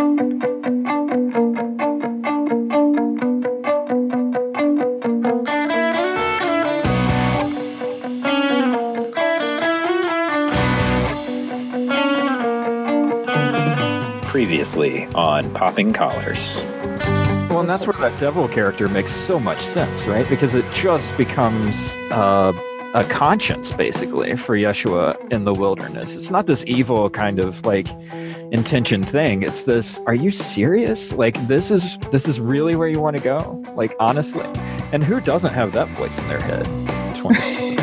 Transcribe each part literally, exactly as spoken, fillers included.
Previously on Popping Collars. Well, and that's where that devil character makes so much sense, right? Because it just becomes uh, a conscience, basically, for Yeshua in the wilderness. It's not this evil kind of, like, intention thing. It's this, are you serious? Like, this is this is really where you want to go? Like, honestly? And who doesn't have that voice in their head? twenty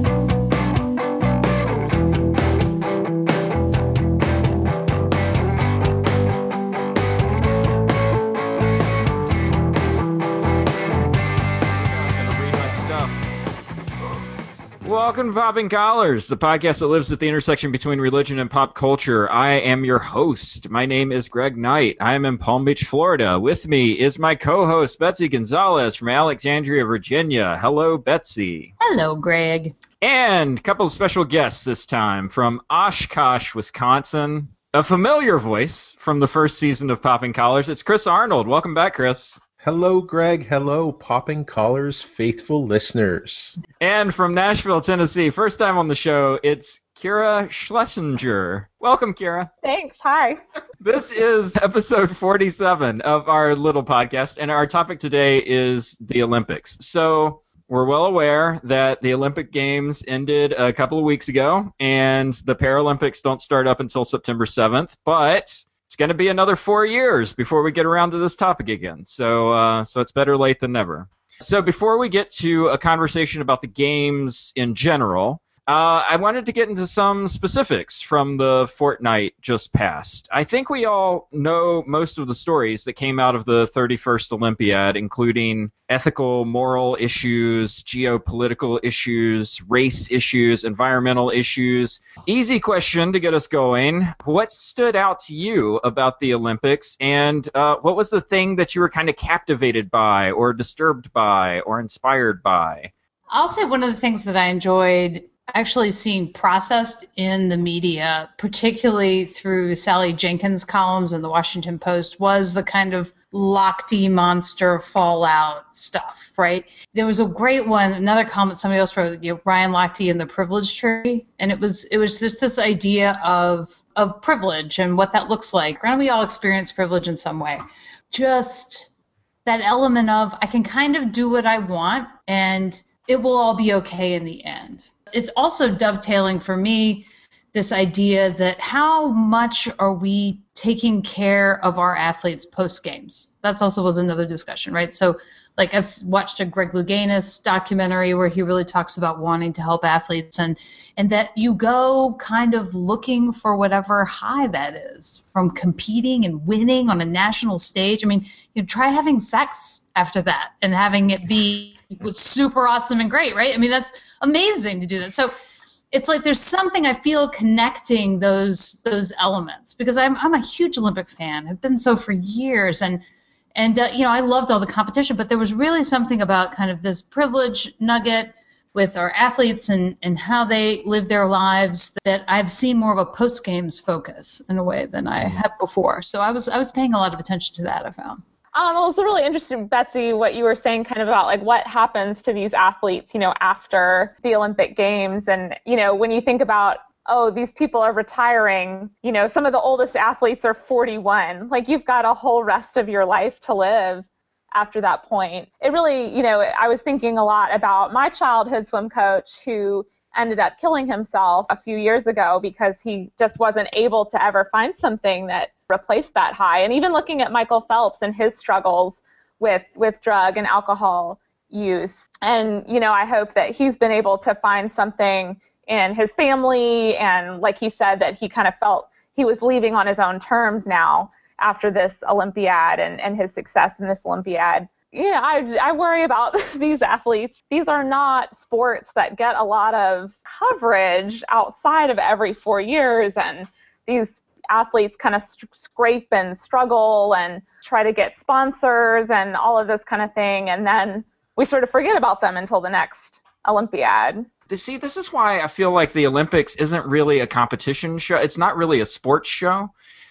Welcome to Popping Collars, the podcast that lives at the intersection between religion and pop culture. I am your host. My name is Greg Knight. I am in Palm Beach, Florida. With me is my co-host, Betsy Gonzalez from Alexandria, Virginia. Hello, Betsy. Hello, Greg. And a couple of special guests this time from Oshkosh, Wisconsin. A familiar voice from the first season of Popping Collars. It's Chris Arnold. Welcome back, Chris. Hello, Greg. Hello, Popping Collars faithful listeners. And from Nashville, Tennessee, first time on the show, it's Kira Schlesinger. Welcome, Kira. Thanks. Hi. This is episode forty-seven of our little podcast, and our topic today is the Olympics. So we're well aware that the Olympic Games ended a couple of weeks ago, and the Paralympics don't start up until September seventh, but it's going to be another four years before we get around to this topic again. So uh, so it's better late than never. So before we get to a conversation about the games in general, uh, I wanted to get into some specifics from the fortnight just passed. I think we all know most of the stories that came out of the thirty-first Olympiad, including ethical, moral issues, geopolitical issues, race issues, environmental issues. Easy question to get us going. What stood out to you about the Olympics, and uh, what was the thing that you were kind of captivated by, or disturbed by, or inspired by? I'll say one of the things that I enjoyed actually seeing processed in the media, particularly through Sally Jenkins' columns in the Washington Post, was the kind of Lochte monster fallout stuff, right? There was a great one, another comment somebody else wrote, you know, Ryan Lochte and the Privilege Tree, and it was it was just this idea of of privilege and what that looks like. Granted, we all experience privilege in some way. Just that element of I can kind of do what I want and it will all be okay in the end. It's also dovetailing for me this idea that how much are we taking care of our athletes post-games? That's also was another discussion, right? So like I've watched a Greg Louganis documentary where he really talks about wanting to help athletes and, and that you go kind of looking for whatever high that is from competing and winning on a national stage. I mean, you know, try having sex after that and having it be was super awesome and great, right? I mean, that's amazing to do that. So it's like there's something I feel connecting those those elements because I'm I'm a huge Olympic fan. I've been so for years, and and uh, you know I loved all the competition, but there was really something about kind of this privilege nugget with our athletes and and how they live their lives that I've seen more of a post games focus in a way than I have before. So I was I was paying a lot of attention to that. I found. Um, well, it's really interesting, Betsy, what you were saying kind of about like what happens to these athletes, you know, after the Olympic Games. And, you know, when you think about, oh, these people are retiring, you know, some of the oldest athletes are forty-one. Like you've got a whole rest of your life to live after that point. It really, you know, I was thinking a lot about my childhood swim coach who ended up killing himself a few years ago because he just wasn't able to ever find something that replaced that high. And even looking at Michael Phelps and his struggles with with drug and alcohol use. And, you know, I hope that he's been able to find something in his family. And like he said, that he kind of felt he was leaving on his own terms now after this Olympiad and, and his success in this Olympiad. Yeah, I, I worry about these athletes. These are not sports that get a lot of coverage outside of every four years. And these athletes kind of st- scrape and struggle and try to get sponsors and all of this kind of thing. And then we sort of forget about them until the next Olympiad. See, this is why I feel like the Olympics isn't really a competition show. It's not really a sports show.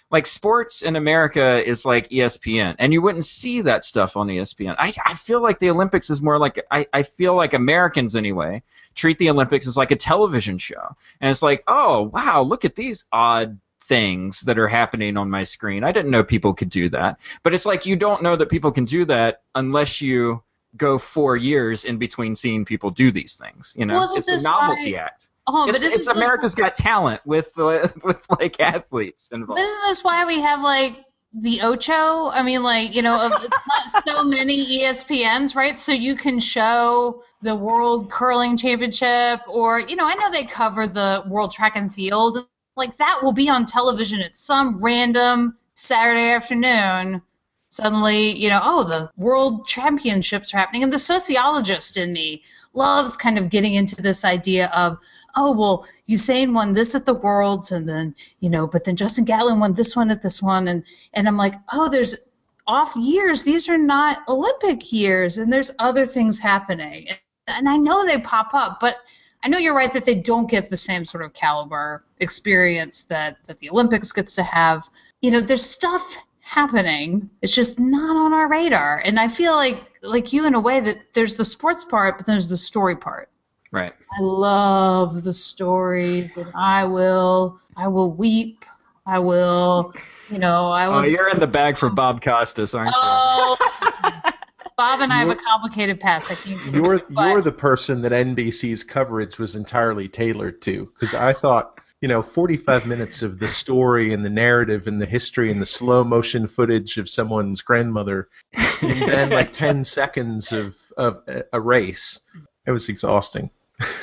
like sports in America is like E S P N, and you wouldn't see that stuff on E S P N. I, I feel like the Olympics is more like, I, I feel like Americans anyway treat the Olympics as like a television show. And it's like, oh, wow, look at these odd things that are happening on my screen. I didn't know people could do that. But it's like you don't know that people can do that unless you go four years in between seeing people do these things. You know, Wasn't it's a this novelty why- act. Oh, but it's isn't it's this America's Got Talent with uh, with like athletes involved. But isn't this why we have like the Ocho? I mean, like, you know, of- it's not so many E S P Ns, right? So you can show the World Curling Championship, or, you know, I know they cover the World Track and Field. Like, that will be on television at some random Saturday afternoon. Suddenly, you know, oh, the World Championships are happening. And the sociologist in me loves kind of getting into this idea of, oh, well, Usain won this at the Worlds, and then, you know, but then Justin Gatlin won this one at this one. And, and I'm like, oh, there's off years. These are not Olympic years, and there's other things happening. And, and I know they pop up, but I know you're right that they don't get the same sort of caliber experience that, that the Olympics gets to have. You know, there's stuff happening. It's just not on our radar. And I feel like, like you in a way, that there's the sports part, but there's the story part. Right. I love the stories, and I will, I will weep. I will, you know, I will. Oh, you're in the bag for Bob Costas, aren't you? Oh, Bob and I have a You're- complicated past. I can't get You're into it, but- you're the person that N B C's coverage was entirely tailored to, because I thought, you know, forty-five minutes of the story and the narrative and the history and the slow motion footage of someone's grandmother, and then like ten seconds of of a- a race. It was exhausting.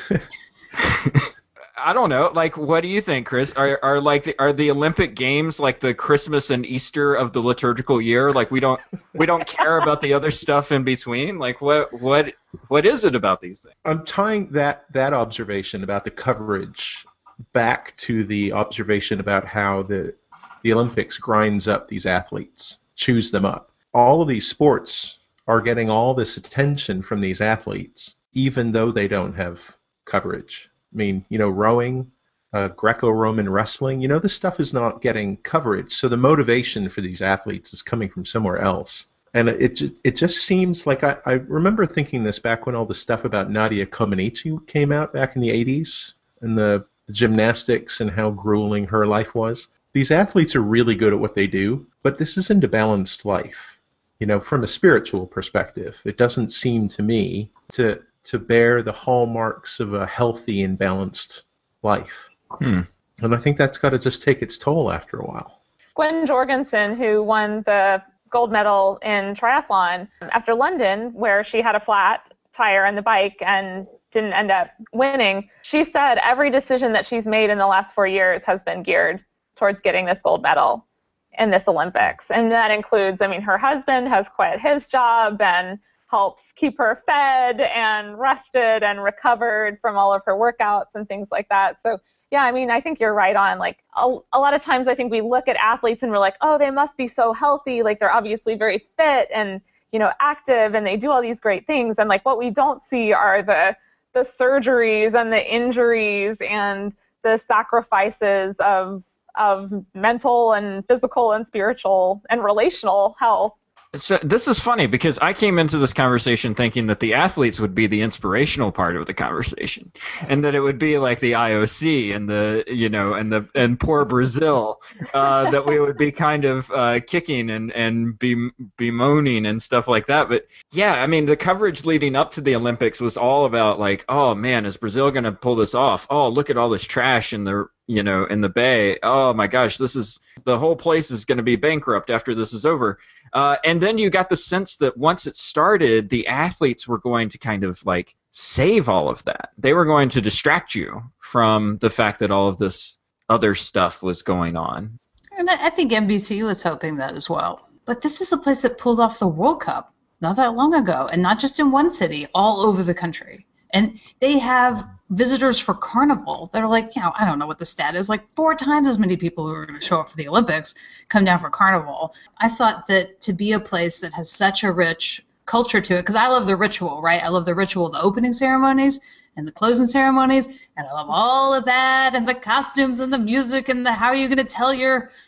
I don't know. Like, what do you think, Chris? Are are like the, are the Olympic Games like the Christmas and Easter of the liturgical year? Like, we don't we don't care about the other stuff in between. Like, what what what is it about these things? I'm tying that that observation about the coverage back to the observation about how the the Olympics grinds up these athletes, chews them up. All of these sports are getting all this attention from these athletes, even though they don't have coverage. I mean, you know, rowing, uh, Greco-Roman wrestling, you know, this stuff is not getting coverage. So the motivation for these athletes is coming from somewhere else. And it just, it just seems like I, I remember thinking this back when all the stuff about Nadia Comaneci came out back in the eighties, and the, the gymnastics and how grueling her life was. These athletes are really good at what they do, but this isn't a balanced life. You know, from a spiritual perspective, it doesn't seem to me to to bear the hallmarks of a healthy and balanced life. Hmm. And I think that's got to just take its toll after a while. Gwen Jorgensen, who won the gold medal in triathlon after London, where she had a flat tire on the bike and didn't end up winning, she said every decision that she's made in the last four years has been geared towards getting this gold medal in this Olympics. And that includes, I mean, her husband has quit his job and helps keep her fed and rested and recovered from all of her workouts and things like that. So, yeah, I mean, I think you're right on. Like, a, a lot of times I think we look at athletes and we're like, oh, they must be so healthy. Like, they're obviously very fit and, you know, active, and they do all these great things. And, like, what we don't see are the the surgeries and the injuries and the sacrifices of of mental and physical and spiritual and relational health. So this is funny because I came into this conversation thinking that the athletes would be the inspirational part of the conversation, and that it would be like the I O C and the you know and the and poor Brazil, uh, that we would be kind of uh, kicking and and be bemoaning and stuff like that. But yeah, I mean the coverage leading up to the Olympics was all about like, oh man, is Brazil going to pull this off? Oh, look at all this trash in the you know in the bay. Oh my gosh, this is the whole place is going to be bankrupt after this is over. Uh, and then you got the sense that once it started, the athletes were going to kind of like save all of that. They were going to distract you from the fact that all of this other stuff was going on. And I I think N B C was hoping that as well. But this is a place that pulled off the World Cup not that long ago, and not just in one city, all over the country. And they have visitors for Carnival that are like, you know, I don't know what the stat is, like four times as many people who are going to show up for the Olympics come down for Carnival. I thought that to be a place that has such a rich culture to it, because I love the ritual, right? I love the ritual, the opening ceremonies and the closing ceremonies, and I love all of that, and the costumes and the music and the how are you going to tell your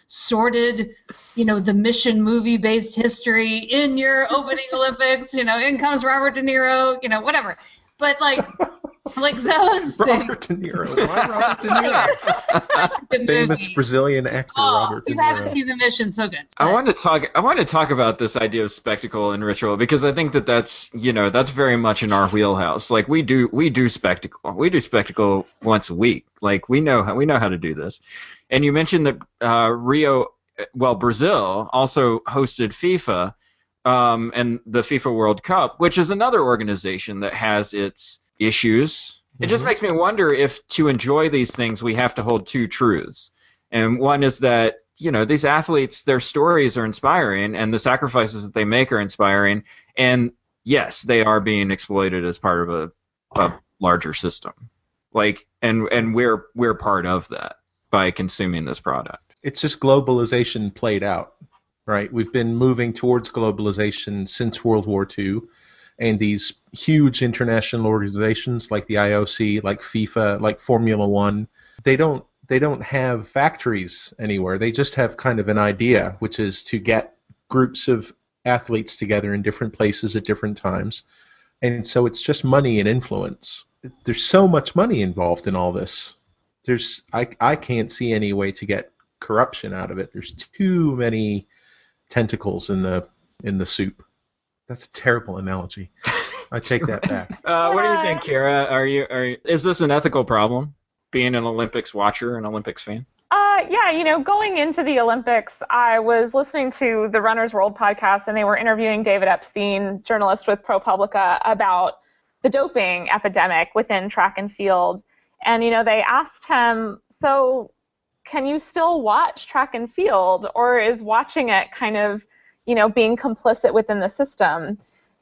sorted, you know, the Mission movie-based history in your opening Olympics. You know, in comes Robert De Niro. You know, whatever. But like, like those Robert things. De Niro. Why Robert De Niro? Good Famous movie. Brazilian actor Oh, Robert De you haven't Niro. seen The Mission, so good. I want to talk. I want to talk about this idea of spectacle and ritual because I think that that's you know that's very much in our wheelhouse. Like we do we do spectacle. We do spectacle once a week. Like we know how we know how to do this. And you mentioned that uh, Rio, well, Brazil also hosted FIFA um, and the FIFA World Cup, which is another organization that has its issues. It just Mhm. makes me wonder if to enjoy these things we have to hold two truths. And one is that, you know, these athletes, their stories are inspiring and the sacrifices that they make are inspiring. And yes, they are being exploited as part of a, a larger system. Like, and and we're we're part of that by consuming this product. It's just globalization played out, right? We've been moving towards globalization since World War Two, and these huge international organizations like the I O C, like FIFA, like Formula One, they don't they don't have factories anywhere. They just have kind of an idea, which is to get groups of athletes together in different places at different times. And so it's just money and influence. There's so much money involved in all this. There's I I can't see any way to get corruption out of it. There's too many tentacles in the in the soup. That's a terrible analogy. I take that back. Uh, what do you think, Kira? Are you are you, is this an ethical problem? Being an Olympics watcher, an Olympics fan? Uh, yeah, you know, going into the Olympics, I was listening to the Runner's World podcast, and they were interviewing David Epstein, journalist with ProPublica, about the doping epidemic within track and field. And, you know, they asked him, so can you still watch track and field, or is watching it kind of, you know, being complicit within the system?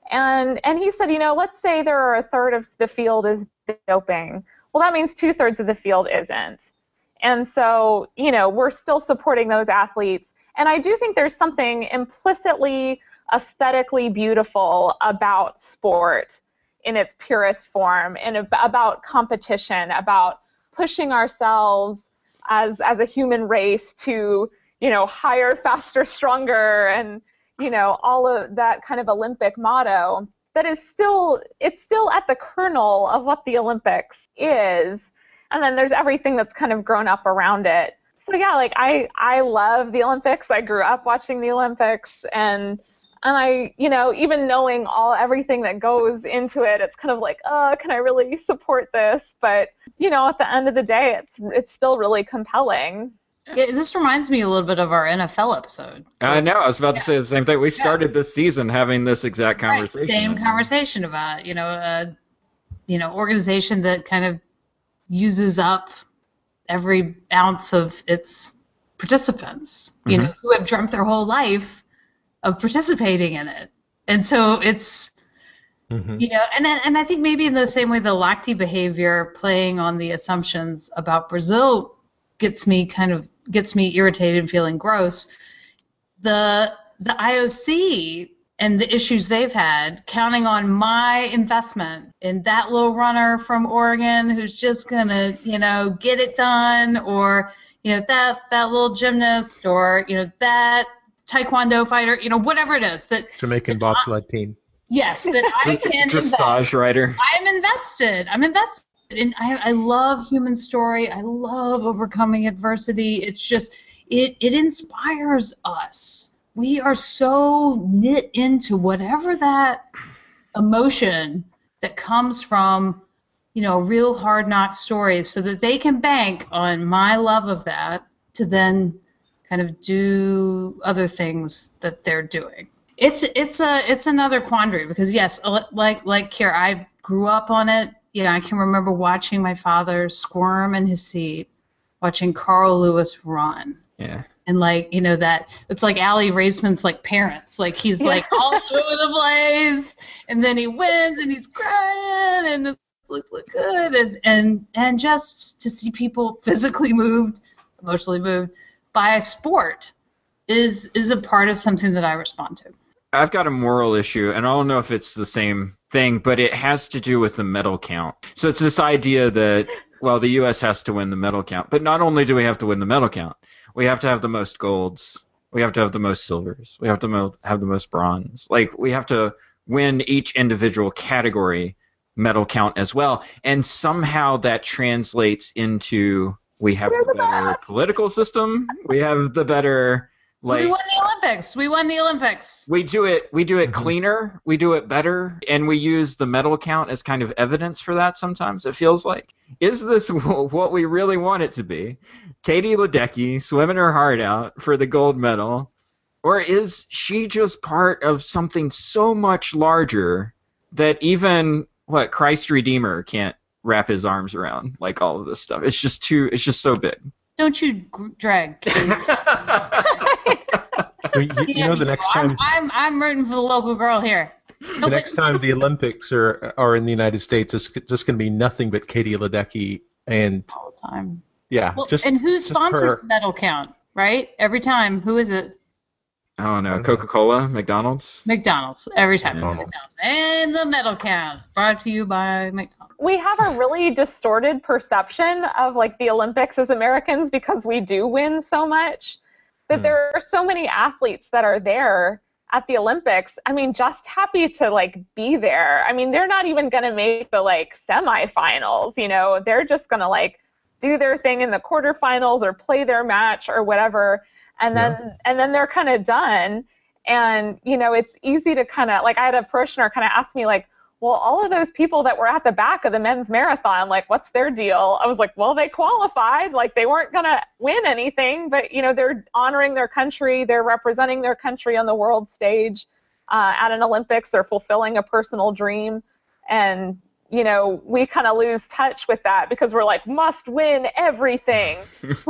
And and he said, you know, let's say there are a third of the field is doping. Well, that means two thirds of the field isn't. And so, you know, we're still supporting those athletes. And I do think there's something implicitly aesthetically beautiful about sport in its purest form, and about competition, about pushing ourselves as as a human race to, you know, higher, faster, stronger, and, you know, all of that kind of Olympic motto that is still, it's still at the kernel of what the Olympics is. And then there's everything that's kind of grown up around it. So yeah, like I, I love the Olympics. I grew up watching the Olympics, and and I, you know, even knowing all everything that goes into it, it's kind of like, oh, can I really support this? But, you know, at the end of the day, it's it's still really compelling. Yeah, this reminds me a little bit of our N F L episode. I know. I was about to Yeah. say the same thing. We started this season having this exact conversation. Right, same conversation about, you know, a you know organization that kind of uses up every ounce of its participants, you Mhm. know, who have dreamt their whole life of participating in it. And so it's, Mhm. you know, and and I think maybe in the same way the Lacti behavior playing on the assumptions about Brazil gets me kind of gets me irritated and feeling gross. The the I O C and the issues they've had, counting on my investment in that little runner from Oregon who's just gonna, you know, get it done, or, you know, that that little gymnast, or, you know, that taekwondo fighter, you know, whatever it is that Jamaican bobsled team. yes, that I can invest. Dressage rider. I'm invested. I'm invested. And I, I love human story. I love overcoming adversity. It's just, it, it inspires us. We are so knit into whatever that emotion that comes from, you know, real hard knock stories, so that they can bank on my love of that to then kind of do other things that they're doing. It's it's a it's another quandary, because yes, like like Kiera, I grew up on it. You know, I can remember watching my father squirm in his seat, watching Carl Lewis run. Yeah. And like, you know, that it's like Allie Raceman's like parents. Like he's like all over the place, and then he wins and he's crying and it looks look good, and, and and just to see people physically moved, emotionally moved by a sport is is a part of something that I respond to. I've got a moral issue, and I don't know if it's the same thing, but it has to do with the medal count. So it's this idea that, well, the U S has to win the medal count. But not only do we have to win the medal count, We have to have the most golds. We have to have the most silvers. We have to mo- have the most bronze. Like, we have to win each individual category medal count as well. And somehow that translates into we have the better political system. We have the better... Like, we won the Olympics. We won the Olympics. We do it. We do it Mm-hmm. cleaner. We do it better, and we use the medal count as kind of evidence for that. Sometimes it feels like, is this what we really want it to be? Katie Ledecky swimming her heart out for the gold medal, or is she just part of something so much larger that even what Christ Redeemer can't wrap his arms around? Like all of this stuff, it's just too. It's just so big. Don't you gr- drag Katie. Well, you, you know, the next I'm, time I'm I'm rooting for the local girl here. the next time the Olympics are are in the United States, it's just going to be nothing but Katie Ledecky and all the time. yeah, Well, just and who just sponsors her. the medal count? Right, every time. Who is it? I don't know. I don't know. Coca-Cola, McDonald's. McDonald's. Every time. McDonald's. McDonald's. And the medal count brought to you by McDonald's. We have a really distorted perception of like the Olympics as Americans because we do win so much. That Hmm. there are so many athletes that are there at the Olympics. I mean, just happy to like be there. I mean, they're not even going to make the like semifinals, you know. They're just going to like do their thing in the quarterfinals or play their match or whatever, and then Yeah. and then they're kind of done. And you know, it's easy to kind of like I had a parishioner kind of ask me like, well, all of those people that were at the back of the men's marathon, like, what's their deal? I was like, well, they qualified. Like, they weren't going to win anything, but, you know, they're honoring their country. They're representing their country on the world stage uh, at an Olympics. They're fulfilling a personal dream. And, you know, we kind of lose touch with that because we're like, must win everything.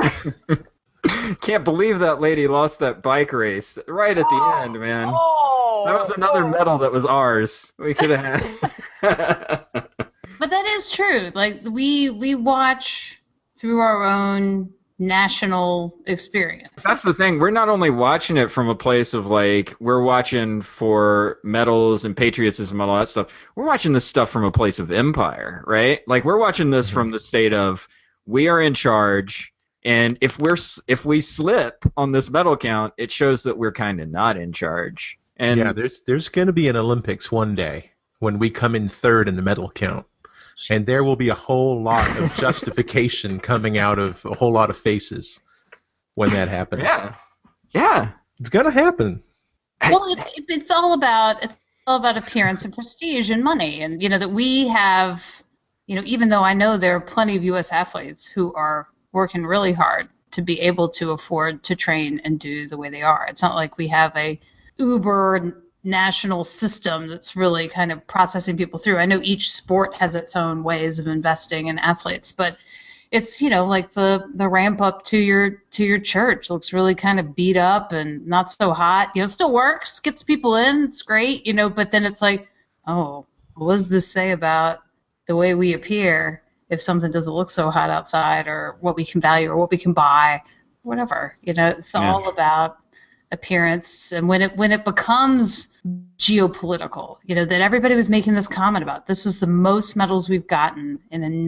Can't believe that lady lost that bike race right at the Oh, end, man. Oh, That was another oh. medal that was ours. We could have had. But that is true. Like we we watch through our own national experience. That's the thing. We're not only watching it from a place of like we're watching for medals and patriotism and all that stuff. We're watching this stuff from a place of empire, right? Like we're watching this from the state of we are in charge. And if we're if we slip on this medal count, it shows that we're kind of not in charge. And Yeah, there's there's going to be an Olympics one day when we come in third in the medal count, and there will be a whole lot of justification coming out of a whole lot of faces when that happens. yeah, yeah, It's going to happen. Well, it, it, it's all about it's all about appearance and prestige and money, and you know that we have, you know, even though I know there are plenty of U S athletes who are working really hard to be able to afford to train and do the way they are. It's not like we have a uber national system that's really kind of processing people through. I know each sport has its own ways of investing in athletes, but it's, you know, like the the ramp up to your to your church looks really kind of beat up and not so hot. You know, it still works, gets people in, it's great, you know, but then it's like, oh, what does this say about the way we appear if something doesn't look so hot outside, or what we can value or what we can buy, whatever. You know, it's Yeah. all about appearance. And when it when it becomes geopolitical, you know, that everybody was making this comment about, this was the most medals we've gotten in a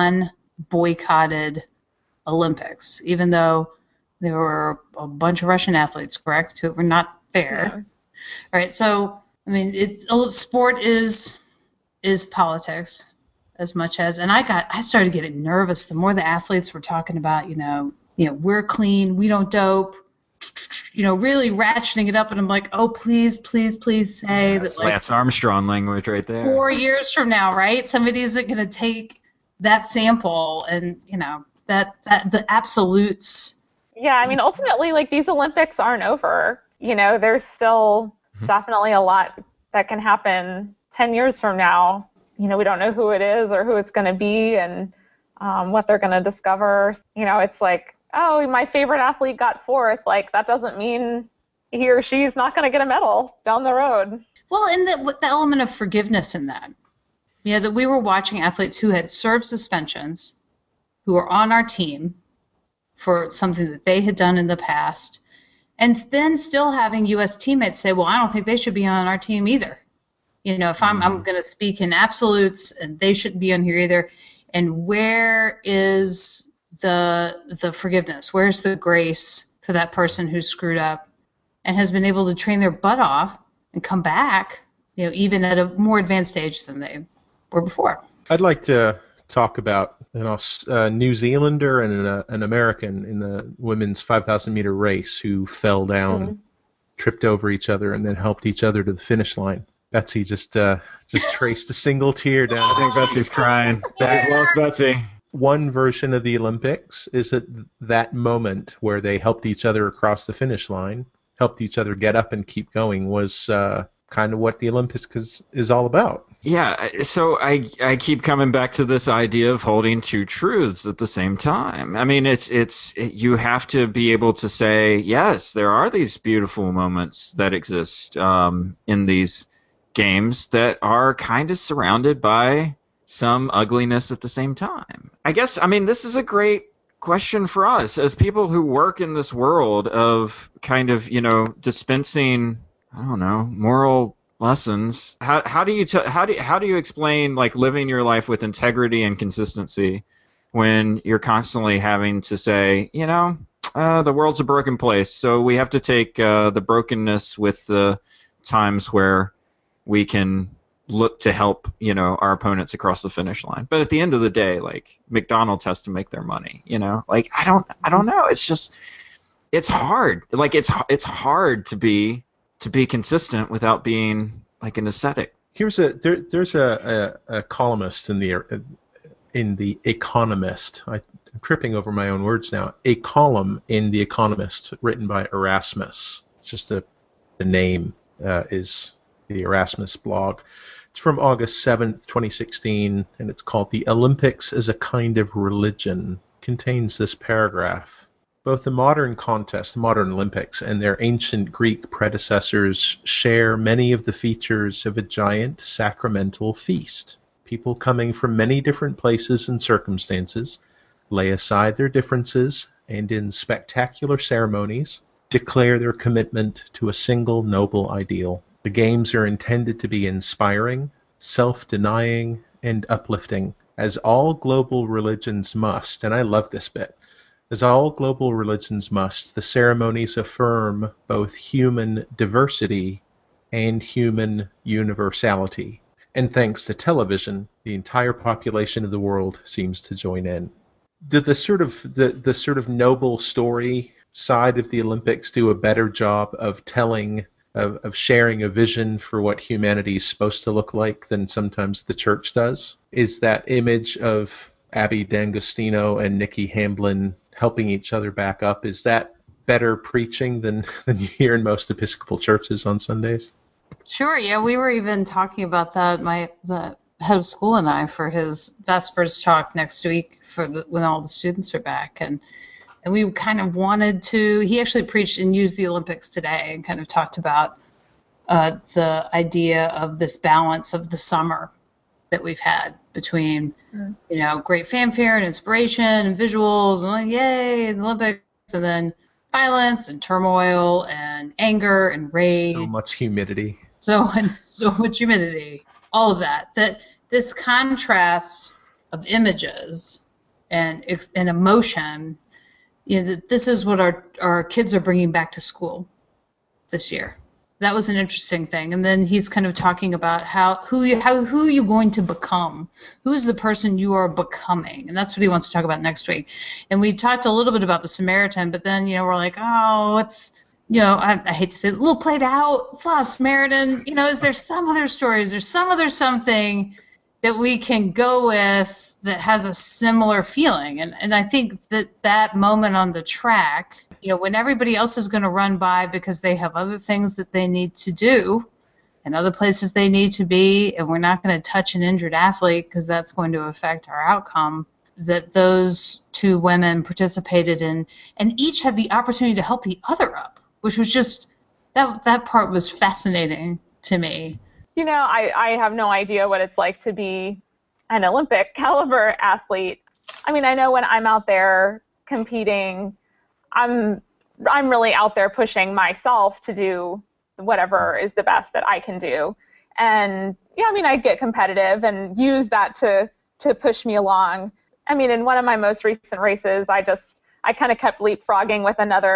non-boycotted Olympics, even though there were a bunch of Russian athletes, correct, who were not there. Yeah. Right. So, I mean, it, sport is is politics as much as, and I got, I started getting nervous the more the athletes were talking about, you know, you know, we're clean, we don't dope, you know, really ratcheting it up, and I'm like, oh, please, please, please say That's that, like, Lance Armstrong language right there. four years from now, right, somebody isn't going to take that sample, and you know, that that the absolutes. Yeah, I mean, ultimately, like, these Olympics aren't over. You know, there's still Mhm. definitely a lot that can happen ten years from now. You know, we don't know who it is or who it's going to be and um, what they're going to discover. You know, it's like, oh, my favorite athlete got fourth. Like, that doesn't mean he or she's not going to get a medal down the road. Well, and the, with the element of forgiveness in that. Yeah, that we were watching athletes who had served suspensions, who were on our team for something that they had done in the past, and then still having U S teammates say, well, I don't think they should be on our team either. You know, if I'm, Mhm. I'm going to speak in absolutes, and they shouldn't be on here either. And where is the the forgiveness? Where's the grace for that person who screwed up and has been able to train their butt off and come back, you know, even at a more advanced age than they were before. I'd like to talk about an Aus- uh, New Zealander and an, uh, an American in the women's five thousand meter race who fell down, mm-hmm. tripped over each other, and then helped each other to the finish line. Betsy just uh, just traced a single tear down. I think Betsy's crying. That lost Betsy. One version of the Olympics is at that moment where they helped each other across the finish line, helped each other get up and keep going, was uh, kind of what the Olympics is, is all about. Yeah, so I I keep coming back to this idea of holding two truths at the same time. I mean, it's it's it, you have to be able to say, yes, there are these beautiful moments that exist um, in these games that are kind of surrounded by some ugliness at the same time. I guess, I mean, this is a great question for us as people who work in this world of kind of, you know, dispensing, I don't know, moral lessons. How how do you t- how do you, how do you explain like living your life with integrity and consistency when you're constantly having to say, you know, uh, the world's a broken place, so we have to take uh, the brokenness with the times where we can look to help, you know, our opponents across the finish line. But at the end of the day, like, McDonald's has to make their money, you know? Like, I don't I don't know. It's just it's hard. Like it's it's hard to be to be consistent without being like an ascetic. Here's a there, there's a, a, a columnist in the in the Economist. I, I'm tripping over my own words now. A column in the Economist written by Erasmus. It's just a the name uh, is the Erasmus blog. It's from August seventh, twenty sixteen, and it's called "The Olympics as a Kind of Religion." It contains this paragraph. Both the modern contest, the modern Olympics, and their ancient Greek predecessors share many of the features of a giant sacramental feast. People coming from many different places and circumstances lay aside their differences and in spectacular ceremonies declare their commitment to a single noble ideal. The games are intended to be inspiring, self-denying, and uplifting, as all global religions must, and I love this bit, as all global religions must, the ceremonies affirm both human diversity and human universality. And thanks to television, the entire population of the world seems to join in. Did the sort of the, the sort of noble story side of the Olympics do a better job of telling, of, of sharing a vision for what humanity is supposed to look like than sometimes the church does? Is that image of Abby D'Agostino and Nikki Hamblin helping each other back up, is that better preaching than, than you hear in most Episcopal churches on Sundays? Sure, yeah, we were even talking about that, my the head of school and I, for his Vespers talk next week for the, when all the students are back. And and we kind of wanted to, he actually preached and used the Olympics today and kind of talked about uh, the idea of this balance of the summer that we've had between, mm. you know, great fanfare and inspiration and visuals and like, yay, and the Olympics, and then violence and turmoil and anger and rage. So much humidity. So and so much humidity. All of that. That this contrast of images and and emotion, you know, that this is what our our kids are bringing back to school this year. That was an interesting thing. And then he's kind of talking about how who you how who are you going to become? Who's the person you are becoming? And that's what he wants to talk about next week. And we talked a little bit about the Samaritan, but then, you know, we're like, oh, it's, you know, I, I hate to say it, a little played out. It's not a Samaritan. You know, is there some other stories? There's some other something that we can go with that has a similar feeling. And and I think that that moment on the track, you know, when everybody else is going to run by because they have other things that they need to do and other places they need to be, and we're not going to touch an injured athlete because that's going to affect our outcome, that those two women participated in and each had the opportunity to help the other up, which was just, that that part was fascinating to me. You know, I, I have no idea what it's like to be an Olympic caliber athlete. I mean, I know when I'm out there competing, I'm I'm really out there pushing myself to do whatever is the best that I can do. And yeah, I mean, I get competitive and use that to to push me along. I mean, in one of my most recent races, I just I kind of kept leapfrogging with another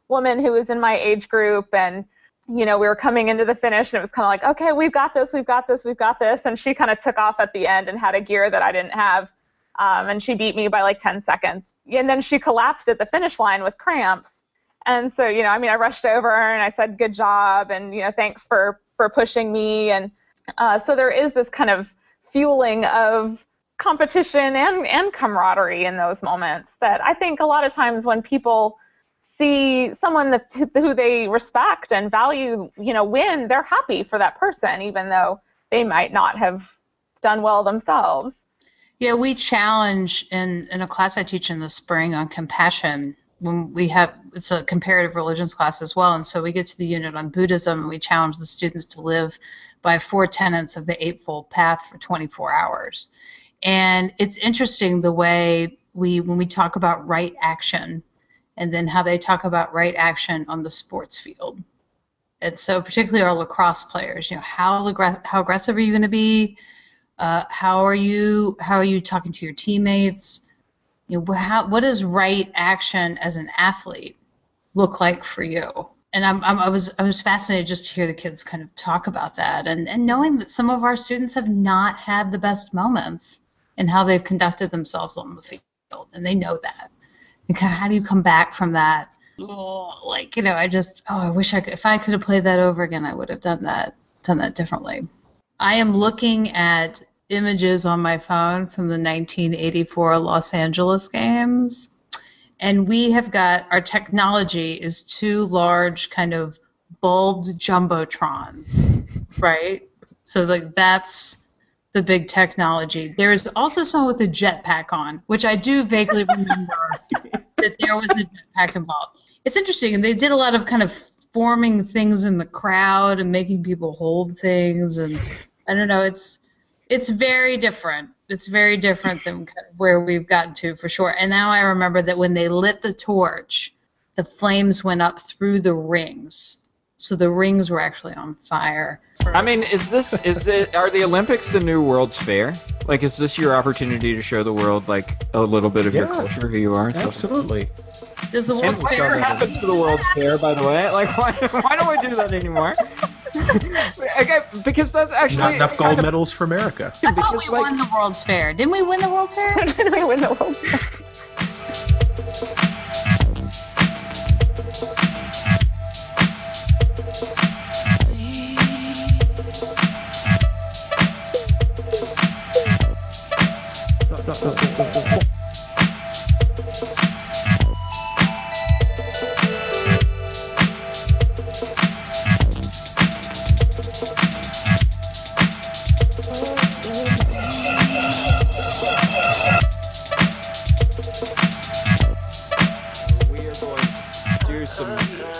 woman who was in my age group, and you know, we were coming into the finish, and it was kind of like, okay, we've got this, we've got this, we've got this, and she kind of took off at the end and had a gear that I didn't have, um, and she beat me by like ten seconds, and then she collapsed at the finish line with cramps, and so, you know, I mean, I rushed over her and I said, good job, and, you know, thanks for, for pushing me, and uh, so there is this kind of fueling of competition and, and camaraderie in those moments that I think a lot of times when people see someone that, who they respect and value, you know, win, they're happy for that person, even though they might not have done well themselves. Yeah, we challenge in, in a class I teach in the spring on compassion. When we have, it's a comparative religions class as well, and so we get to the unit on Buddhism, and we challenge the students to live by four tenets of the Eightfold Path for twenty-four hours. And it's interesting the way we, when we talk about right action, and then how they talk about right action on the sports field. And so particularly our lacrosse players, you know, how, aggr- how aggressive are you going to be? Uh, how are you, how are you talking to your teammates? You know, how, what does right action as an athlete look like for you? And I'm, I'm, I was I was fascinated just to hear the kids kind of talk about that, and, and knowing that some of our students have not had the best moments in how they've conducted themselves on the field, and they know that. And how do you come back from that? Oh, like, you know, I just, oh, I wish I could, if I could have played that over again, I would have done that, done that differently. I am looking at images on my phone from the nineteen eighty-four Los Angeles games, and we have got, our technology is two large kind of bulbed jumbotrons, right? So like that's the big technology. There is also someone with a jetpack on, which I do vaguely remember that there was a jetpack involved. It's interesting, and they did a lot of kind of forming things in the crowd and making people hold things, and I don't know, it's it's very different. It's very different than where we've gotten to for sure. And now I remember that when they lit the torch, the flames went up through the rings. So the rings were actually on fire. I mean, is this is it? Are the Olympics the new World's Fair? Like, is this your opportunity to show the world like a little bit of your Yeah, culture, who you are? Absolutely. Does the World's And Fair whatever have happened to the World's Fair, by the way? Like, why, why don't we do that anymore? Okay, because that's actually Not enough kind gold of- medals for America. I thought because, we like- won the World's Fair. Didn't we win the World's Fair? Did we win the World Cup? We are going to do some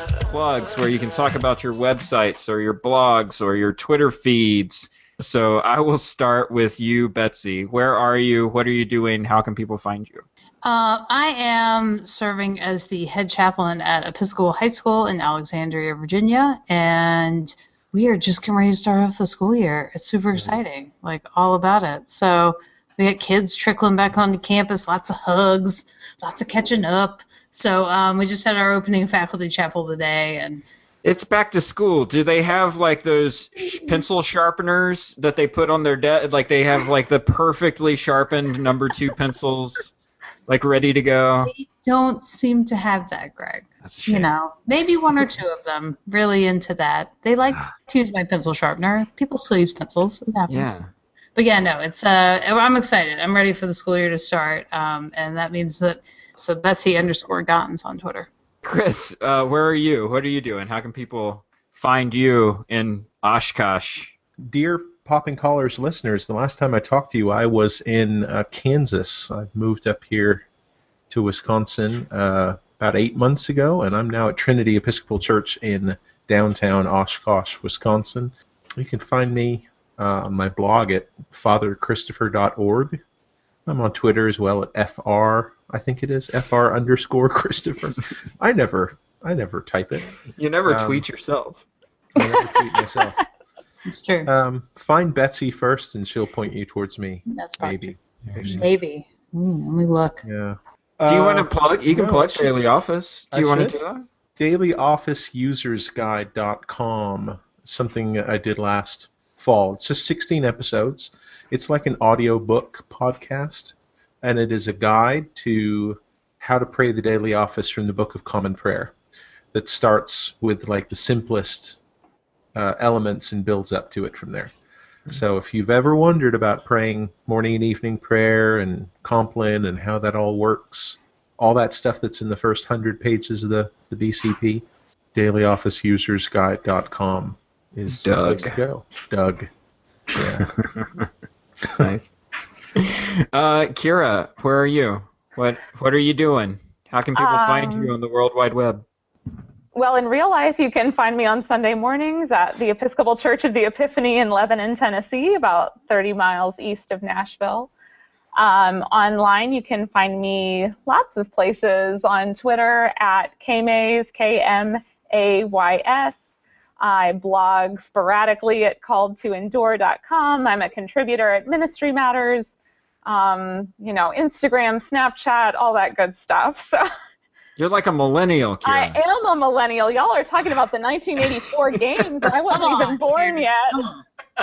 plugs where you can talk about your websites or your blogs or your Twitter feeds. So I will start with you, Betsy. Where are you? What are you doing? How can people find you? Uh, I am serving as the head chaplain at Episcopal High School in Alexandria, Virginia, and we are just getting ready to start off the school year. It's super exciting, like all about it. So we got kids trickling back onto campus, lots of hugs, lots of catching up. So um, we just had our opening faculty chapel today, and It's back to school. Do they have like those sh- pencil sharpeners that they put on their desk? Like they have like the perfectly sharpened number two pencils, like ready to go. they don't seem to have that, Greg. That's a shame. You know, maybe one or two of them really into that. They like to use my pencil sharpener. People still use pencils. It happens. Yeah. But yeah, no, it's uh, I'm excited. I'm ready for the school year to start, um, and that means that so Betsy underscore Gottens on Twitter. Chris, uh, where are you? What are you doing? How can people find you in Oshkosh? Dear Popping Collars listeners, the last time I talked to you, I was in uh, Kansas. I've moved up here to Wisconsin uh, about eight months ago, and I'm now at Trinity Episcopal Church in downtown Oshkosh, Wisconsin. You can find me uh, on my blog at father christopher dot org. I'm on Twitter as well at fr, I think it is, fr underscore Christopher. I never, I never type it. You never Um, tweet yourself. I never tweet myself. It's true. Um, find Betsy first, and she'll point you towards me. That's probably Maybe. true. Maybe. Ooh, let me look. Yeah. Do you Uh, want to plug? You can no, plug I should- Daily Office. Do I you want should? to do that? daily office users guide dot com, something I did last fall. It's just sixteen episodes. It's like an audiobook podcast, and it is a guide to how to pray the daily office from the Book of Common Prayer that starts with like the simplest uh, elements and builds up to it from there. So if you've ever wondered about praying morning and evening prayer and Compline and how that all works, all that stuff that's in the first hundred pages of the, the B C P, daily office users guide dot com is the place to go. Doug. Yeah. Nice. Uh, Kira, where are you? What What are you doing? How can people um, find you on the World Wide Web? Well, in real life, you can find me on Sunday mornings at the Episcopal Church of the Epiphany in Lebanon, Tennessee, about thirty miles east of Nashville. Um, online, you can find me lots of places. On Twitter at Kmays, K M A Y S. I blog sporadically at called to endure dot com. I'm a contributor at Ministry Matters, um, you know, Instagram, Snapchat, all that good stuff. So. You're like a millennial, Kira. I am a millennial. Y'all are talking about the nineteen eighty-four games. I wasn't even born yet.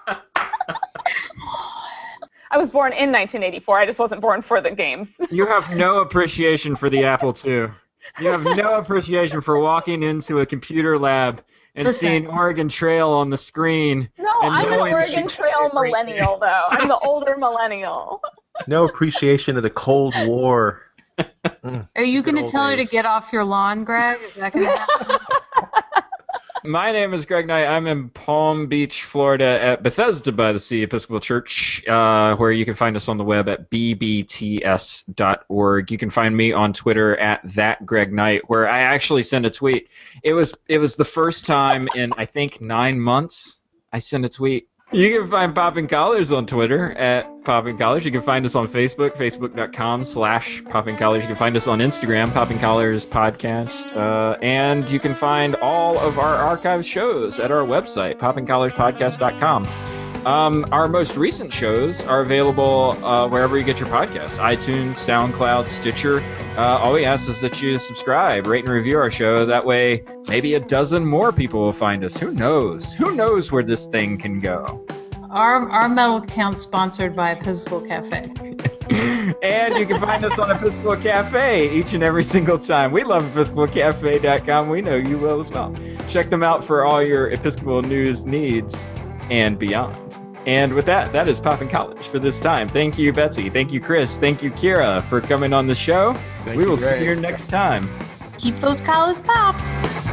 I was born in nineteen eighty-four. I just wasn't born for the games. You have no appreciation for the Apple two. You have no appreciation for walking into a computer lab and Listen. seeing Oregon Trail on the screen. No, I'm an Oregon Trail millennial, though. I'm the older millennial. No appreciation of the Cold War. Mm, Are you going to tell days. her to get off your lawn, Greg? Is that going to happen? My name is Greg Knight. I'm in Palm Beach, Florida at Bethesda by the Sea Episcopal Church, uh, where you can find us on the web at b b t s dot org. You can find me on Twitter at that Greg Knight, where I actually send a tweet. It was it was the first time in, I think, nine months I sent a tweet. You can find Poppin' Collars on Twitter at Poppin' Collars. You can find us on Facebook, facebook.com slash Poppin' Collars. You can find us on Instagram, Poppin' Collars Podcast. Uh, and you can find all of our archived shows at our website, poppin collars podcast dot com. Um, our most recent shows are available uh, wherever you get your podcasts, iTunes, SoundCloud, Stitcher. Uh, all we ask is that you subscribe, rate, and review our show. That way, maybe a dozen more people will find us. Who knows? Who knows where this thing can go? Our our metal account's sponsored by Episcopal Cafe. And you can find us on Episcopal Cafe each and every single time. We love episcopal cafe dot com. We know you will as well. Check them out for all your Episcopal news needs and beyond. And with that, that is Poppin' College for this time. Thank you, Betsy. Thank you, Chris. Thank you, Kira, for coming on the show. Thank we you, will Greg. see you next time. Keep those collars popped.